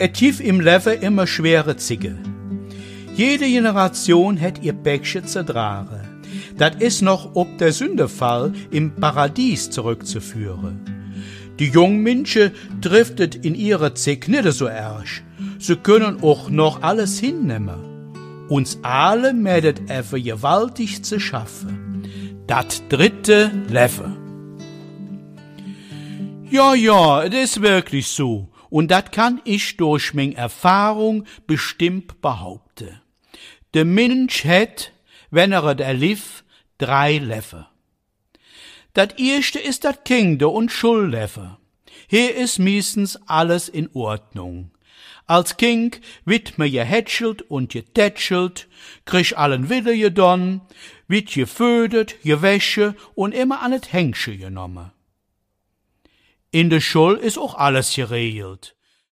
Et gibt im Leben immer schwere Zige. Jede Generation hat ihr Päckchen zu tragen. Das ist noch ob der Sündefall im Paradies zurückzuführen. Die jungen Menschen driftet in ihre Zig nicht so ersch. Sie können auch noch alles hinnehmen. Uns alle meldet effe gewaltig zu schaffen. Das dritte Leben. Ja, es ist wirklich so. Und das kann ich durch meine Erfahrung bestimmt behaupten. Der Mensch hat, wenn er es erlebt, 3 Leben. Das erste ist das Kinder- und Schulleben. Hier ist meistens alles in Ordnung. Als Kind wird man gehätschelt und getätschelt, kriegt allen Wille gedon, wird gefödert, gewäsche und immer an het Hängsche genommen. In der Schule ist auch alles geregelt.